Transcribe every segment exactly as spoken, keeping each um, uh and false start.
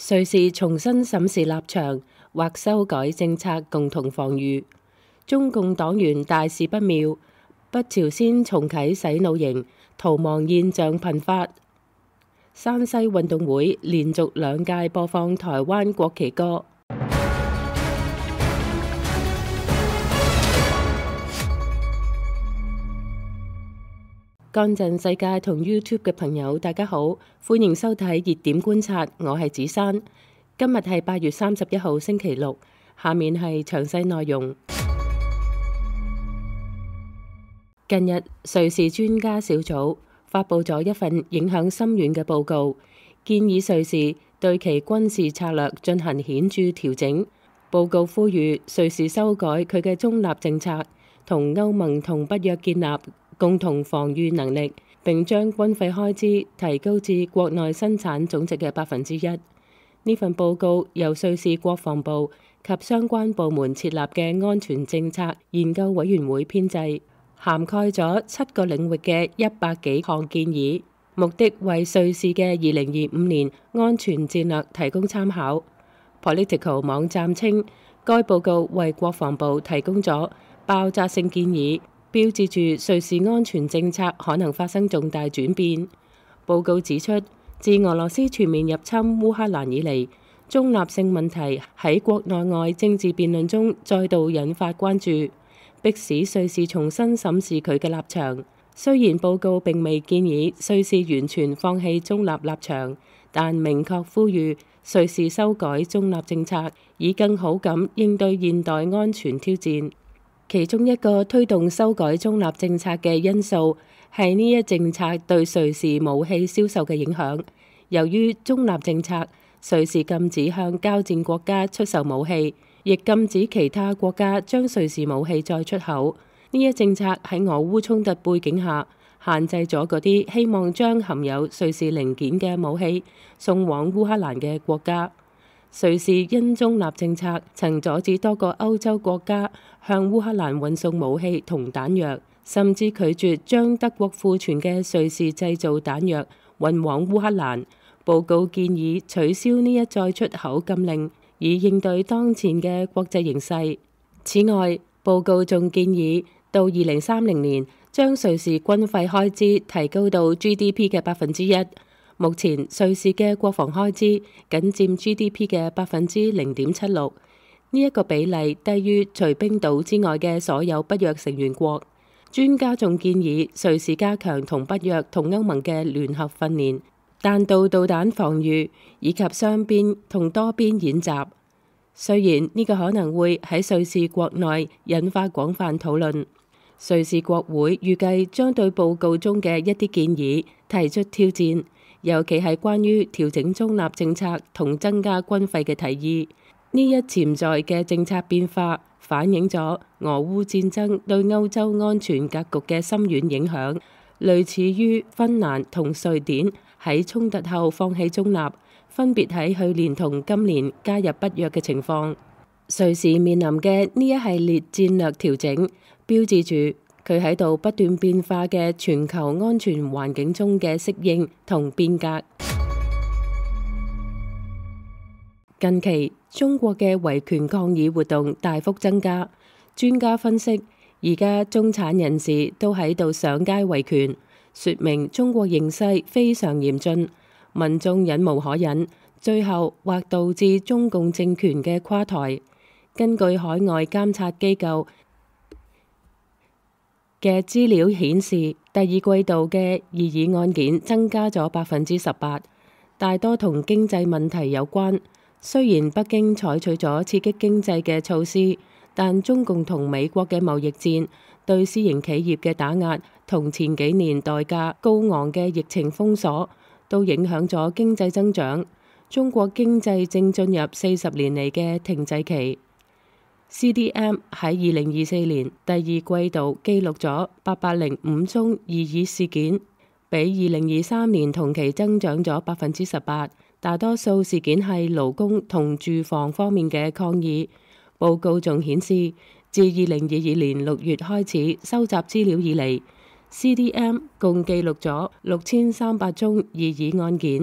瑞士重新審視立場，或修改政策共同防禦。中共黨員大事不妙，北朝鮮重啟洗腦營，逃亡現象頻發。山西運動會連續兩屆播放台灣國旗歌。幹陣世界同 YouTube 嘅朋友，大家好，歡迎收睇熱點觀察，我係子珊。今日係八月三十一號星期六，下面係詳細內容。近日，瑞士專家小組發布咗一份影響深遠嘅報告，建議瑞士對其軍事策略進行顯著調整。報告呼籲瑞士修改佢嘅中立政策，同歐盟同北約建立共同防禦能力，並將軍費開支提高至國內生產總值嘅百分之一。呢份報告由瑞士國防部及相關部門設立嘅安全政策研究委員會編製，涵蓋咗七個領域嘅一百幾項建議，目的為瑞士嘅二零二五年安全戰略提供參考。Political 網站稱，該報告為國防部提供咗爆炸性建議，標誌住瑞士安全政策可能發生重大轉變。報告指出，自俄羅斯全面入侵烏克蘭以嚟，中立性問題喺國內外政治辯論中再度引發關注，迫使瑞士重新審視佢嘅立場。雖然報告並未建議瑞士完全放棄中立立場，但明確呼籲瑞士修改中立政策，以更好咁應對現代安全挑戰。其中一個推動修改中立政策嘅因素係呢一政策對瑞士武器銷售嘅影響。由於中立政策，瑞士禁止向交戰國家出售武器，亦禁止其他國家將瑞士武器再出口。呢一政策喺俄烏衝突背景下，限制咗嗰啲希望將含有瑞士零件嘅武器送往烏克蘭嘅國家。瑞士因中立政策曾阻止多個歐洲國家向烏克蘭運送武器同彈藥，甚至拒絕將德國庫存嘅瑞士製造彈藥運往烏克蘭。報告建議取消呢一再出口禁令，以應對當前嘅國際形勢。此外，報告仲建議到二零三零年將瑞士軍費開支提高到 G D P 嘅百分之一。目前瑞士嘅國防開支僅佔 G D P 嘅百分之零點七六，呢一個比例低於除冰島之外嘅所有北約成員國。專家仲建議瑞士加強同北約同歐盟嘅聯合訓練、彈道導彈防禦以及雙邊同多邊演習。雖然呢個可能會喺瑞士國內引發廣泛討論，瑞士國會預計將對報告中嘅一啲建議提出挑戰，尤其係關於調整中立政策同增加軍費嘅提議。呢一潛在嘅政策變化反映咗俄烏戰爭對歐洲安全格局嘅深遠影響，類似於芬蘭同瑞典喺衝突後放棄中立，分別喺去年同今年加入北約嘅情況。瑞士面臨嘅呢一系列戰略調整，標誌住佢喺度不斷變化嘅全球安全環境中嘅適應同變革。近期中國嘅維權抗議活動大幅增加，專家分析，而家中產人士都喺度上街維權，說明中國形勢非常嚴峻，民眾忍無可忍，最後或導致中共政權嘅垮台。根據海外監察機構嘅資料顯示，第二季度嘅異議案件增加咗百分之十八，大多同經濟問題有關。雖然北京採取咗刺激經濟嘅措施，但中共同美國嘅貿易戰、對私營企業嘅打壓同前幾年代價高昂嘅疫情封鎖，都影響咗經濟增長。中國經濟正進入四十年嚟嘅停滯期。C D M 喺二零二四年第二季度記錄咗八百零五宗異議事件，比二零二三年同期增長咗百分之十八。大多數事件係勞工同住房方面嘅抗議。報告仲顯示，自二零二二年六月開始收集資料以嚟，C D M 共記錄咗六千三百宗異議案件，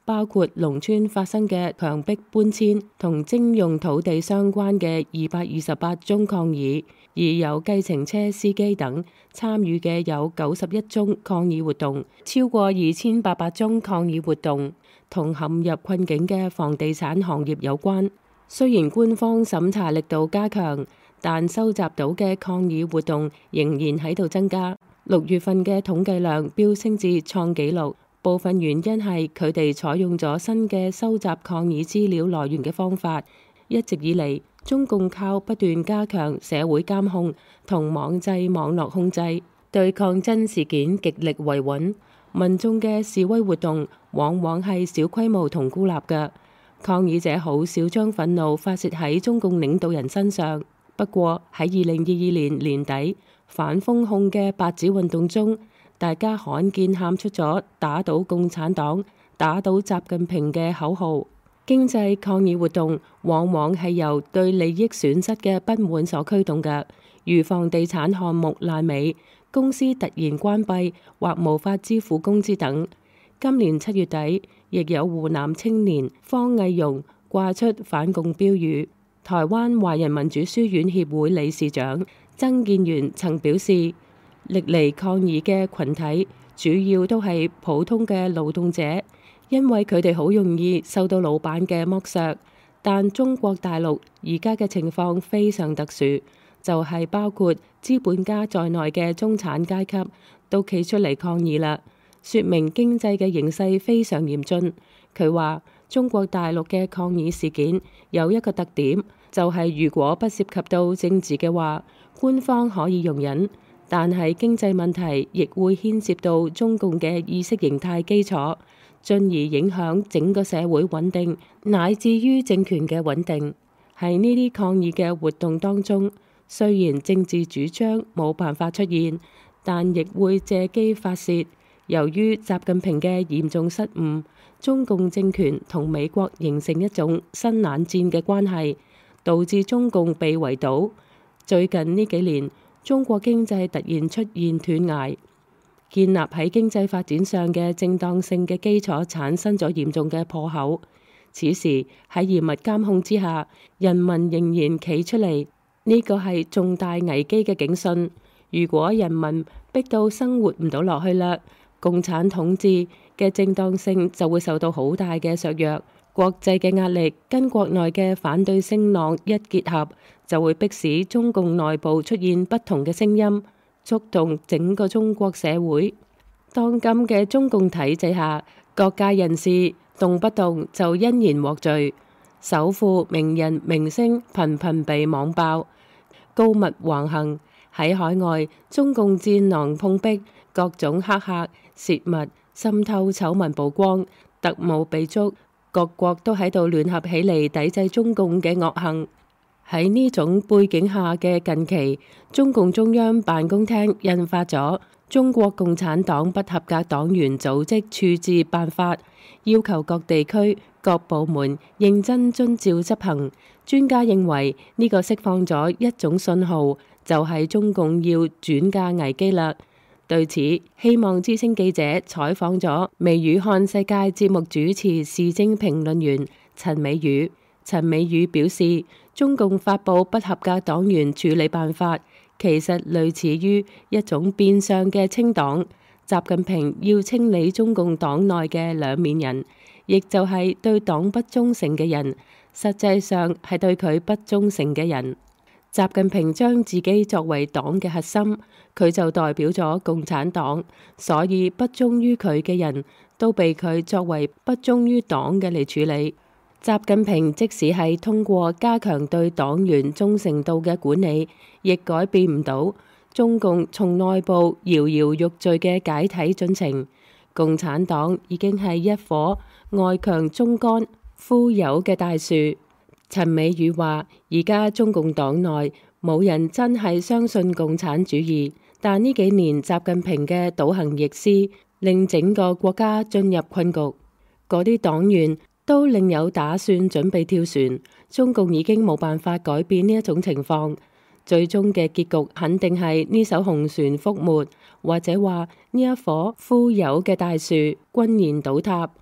包括農村發生嘅強迫搬遷同徵用土地相關嘅二百二十八宗抗議，而有計程車司機等參與嘅有九十一宗抗議活動，超過二千八百宗抗議活動同陷入困境嘅房地產行業有關。雖然官方審查力度加強，但收集到嘅抗議活動仍然喺度增加。六月份嘅統計量飆升至創紀錄，部分原因係佢哋採用咗新嘅收集抗議資料來源嘅方法。一直以嚟，中共靠不斷加強社會監控同網際網絡控制，對抗爭事件極力維穩。民眾嘅示威活動往往係小規模同孤立嘅，抗議者好少將憤怒發洩喺中共領導人身上。不過喺二零二二年年底反封控嘅白紙運動中，大家罕見喊出咗打倒共產黨、打倒習近平嘅口號。經濟抗議活動往往係由對利益損失嘅不滿所驅動嘅，如房地產項目爛尾、公司突然關閉或無法支付工資等。今年七月底，亦有湖南青年方毅容掛出反共標語。台灣華人民主書院協會理事長曾建元曾表示，歷嚟抗議嘅群體主要都係普通嘅勞動者，因為佢哋好容易受到老闆嘅剝削。但中國大陸而家嘅情況非常特殊，就係、是、包括資本家在內嘅中產階級都企出嚟抗議啦，說明經濟嘅形勢非常嚴峻。佢話中國大陸嘅抗議事件有一個特點，就係、是、如果不涉及到政治嘅話，官方可以容忍，但係經濟問題亦會牽涉到中共嘅意識形態基礎，進而影響整個社會穩定，乃至於政權嘅穩定。喺呢啲抗議嘅活動當中，雖然政治主張冇辦法出現，但亦會借機發洩。由於習近平嘅嚴重失誤，中共政權同美國形成一種新冷戰嘅關係，導致中共被圍堵。最近呢幾年，中國經濟突然出現斷崖，建立喺經濟發展上嘅正當性嘅基礎產生咗嚴重嘅破口。此時喺嚴密監控之下，人民仍然企出嚟，呢個係重大危機嘅警訊。如果人民逼到生活唔到落去啦，共產統治嘅正當性就會受到好大嘅削弱。國際嘅壓力跟國內嘅反對聲浪一結合，就會迫使中共內部出現不同嘅聲音，觸動整個中國社會。當今嘅中共體制下，各界人士動不動就因言獲罪，首富、名人、明星頻頻被網爆，高密橫行。喺海外，中共戰狼碰壁，各種黑客、泄密、滲透醜聞曝光，特務被捉，各國都喺度聯合起嚟抵制中共嘅惡行。喺呢種背景下嘅近期，中共中央辦公廳印發咗《中國共產黨不合格黨員組織處置辦法》，要求各地區各部門認真遵照執行。專家認為呢個釋放咗一種信號，就係中共要轉嫁危機啦。對此，希望之聲記者採訪咗微語看世界節目主持時政評論員陳美宇。陳美宇表示，中共發布不合格黨員處理辦法，其實類似於一種變相嘅清黨。習近平要清理中共黨內嘅兩面人，亦就係對黨不忠誠嘅人，實際上係對佢不忠誠嘅人。習近平將自己作為黨嘅核心，佢就代表咗共產黨，所以不忠於佢嘅人都被佢作為不忠於黨嘅嚟處理。習近平即使係通過加強對黨員忠誠度嘅管理，亦改變唔到中共從內部搖搖欲墜嘅解體進程。共產黨已經係一棵外強中乾、枯朽嘅大樹。陳美宇話：而家中共黨內冇人真係相信共產主義，但呢幾年習近平嘅倒行逆施，令整個國家進入困局。嗰啲黨員都另有打算，準備跳船。中共已經冇辦法改變呢一種情況，最終嘅結局肯定係呢艘紅船覆沒，或者話呢一棵枯朽嘅大樹轟然倒塌。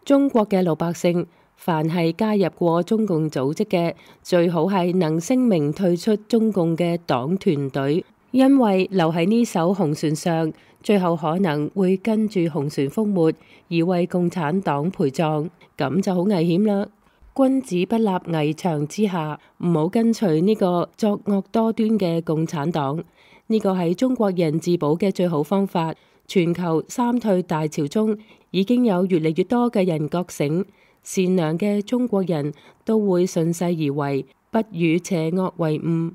中國嘅老百姓，凡係加入過中共組織嘅，最好係能聲明退出中共嘅黨團隊，因為留喺呢艘紅船上，最後可能會跟住紅船覆沒，而為共產黨陪葬，咁就好危險啦。君子不立危牆之下，唔好跟隨呢個作惡多端嘅共產黨。呢個係中國人自保嘅最好方法。全球三退大潮中，已經有越嚟越多嘅人覺醒，善良嘅中國人都會順勢而為，不與邪惡為伍。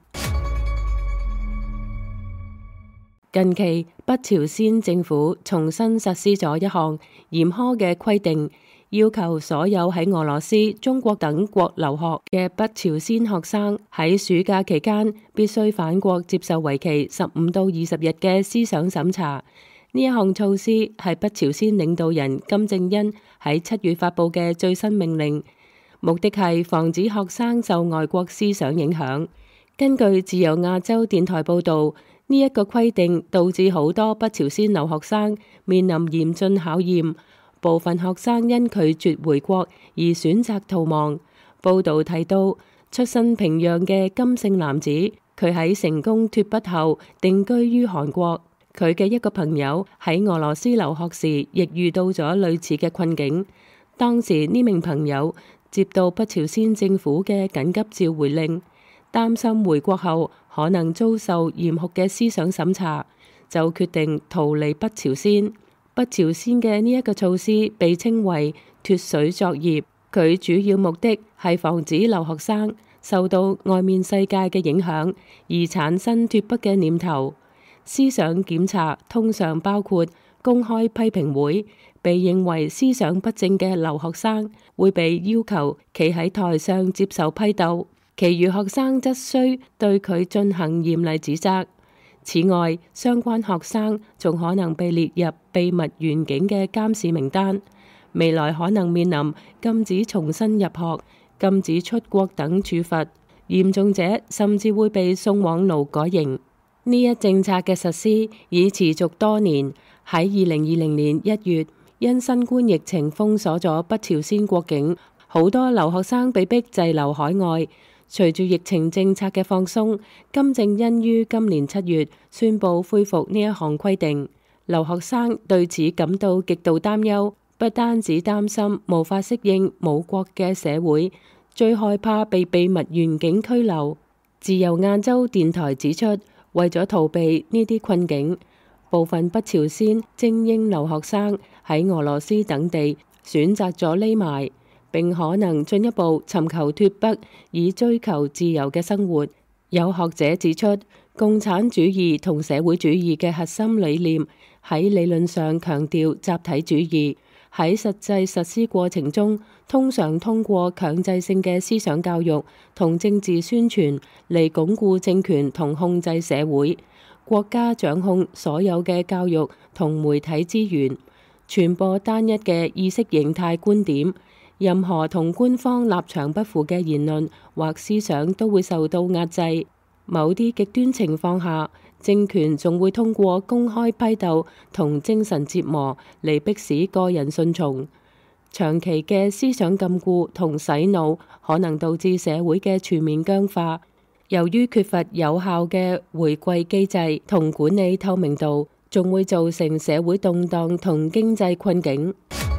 近期北朝鮮政府重新實施咗一項嚴苛嘅規定，要求所有喺俄羅斯、中國等國留學嘅北朝鮮學生喺暑假期間必須返國接受為期十五到二十日嘅思想審查。呢一項措施係北朝鮮領導人金正恩喺七月發佈嘅最新命令，目的係防止學生受外國思想影響。根據自由亞洲電台報導，呢一個規定導致好多北朝鮮留學生面臨嚴峻考驗，部分學生因拒絕回國而選擇逃亡。報導提到，出身平壤嘅金姓男子，佢喺成功脫北後定居於韓國。佢嘅一個朋友喺俄羅斯留學時，亦遇到咗類似嘅困境。當時呢名朋友接到北朝鮮政府嘅緊急召回令，擔心回國後可能遭受嚴酷嘅思想審查，就決定逃離北朝鮮。北朝鮮嘅呢一個措施被稱為脫水作業，佢主要目的係防止留學生受到外面世界嘅影響而產生脫北嘅念頭。思想檢查通常包括公開批評會，被認為思想不正嘅留學生會被要求企喺台上接受批鬥，其餘學生則需對佢進行嚴厲指責。此外，相關學生仲可能被列入秘密員警嘅監視名單，未來可能面臨禁止重新入學、禁止出國等處罰，嚴重者甚至會被送往勞改營。呢一政策嘅實施已持續多年。喺二零二零年一月，因新冠疫情封鎖咗北朝鮮國境，好多留學生被逼滯留海外。隨住疫情政策嘅放鬆，金正恩於今年七月宣布恢復呢一項規定。留學生對此感到極度擔憂，不單止擔心無法適應母國嘅社會，最害怕被秘密員警拘留。自由亞洲電台指出，為咗逃避呢啲困境，部分北朝鮮精英留學生喺俄羅斯等地選擇咗匿埋，並可能進一步尋求脫北，以追求自由嘅生活。有學者指出，共產主義同社會主義嘅核心理念喺理論上強調集體主義，喺實際實施過程中，通常通過強制性嘅思想教育同政治宣傳嚟鞏固政權同控制社會。國家掌控所有嘅教育同媒體資源，傳播單一嘅意識形態觀點，任何同官方立場不符嘅言論或思想都會受到壓制。某啲極端情況下，政權仲會通過公開批鬥同精神折磨嚟迫使個人順從。長期嘅思想禁錮同洗腦可能導致社會嘅全面僵化。由於缺乏有效嘅回饋機制同管理透明度，仲會造成社會動盪同經濟困境。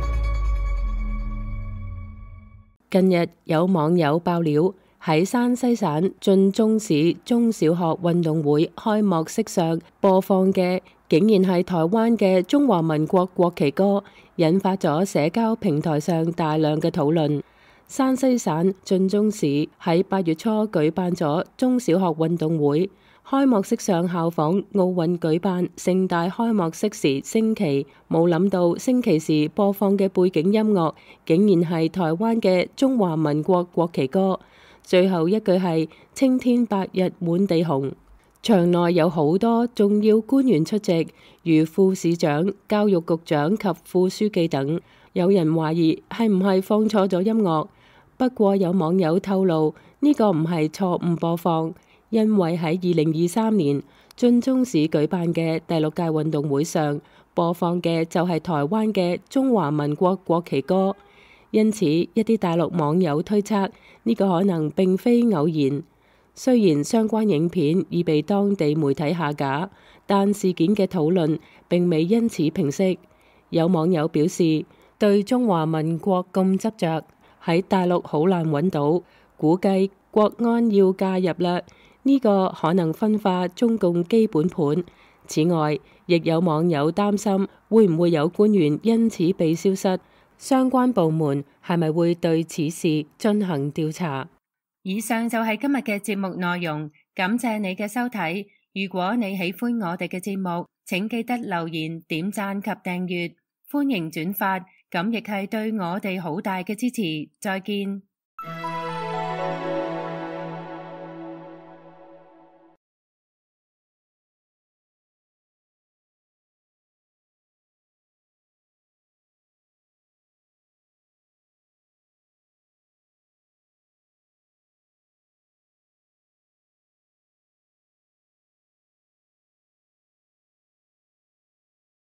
近日有網友爆料，喺山西省晉中市中小學運動會開幕式上播放嘅，竟然係台灣嘅中華民國國旗歌，引發咗社交平台上大量嘅討論。山西省晉中市喺八月初舉辦咗中小學運動會，開幕式上效仿奧運舉辦盛大開幕式時升旗，冇諗到升旗時播放嘅背景音樂竟然係台灣嘅中華民國國旗歌，最後一句係青天白日滿地紅。場內有好多重要官員出席，如副市長、教育局長及副書記等。有人懷疑係唔係放錯咗音樂，不過有網友透露呢個唔係錯誤播放，因為喺二零二三年晉中市舉辦嘅第六屆運動會上播放嘅就係台灣嘅中華民國國旗歌。 因此一啲大陸網友推測呢個可能並非偶然。雖然相關影片已被當地媒體下架，但事件嘅討論並未因此平息。有網友表示，對中華民國咁執着，喺大陸好難揾到，估計國安要介入啦。呢個可能分化中共基本盤。此外，亦有網友擔心會唔會有官員因此被消失，相關部門係咪會對此事進行調查？以上就係今日嘅節目內容，感謝你嘅收睇。如果你喜歡我哋嘅節目，請記得留言、點讚及訂閱，歡迎轉發，咁亦係對我哋好大嘅支持。再見。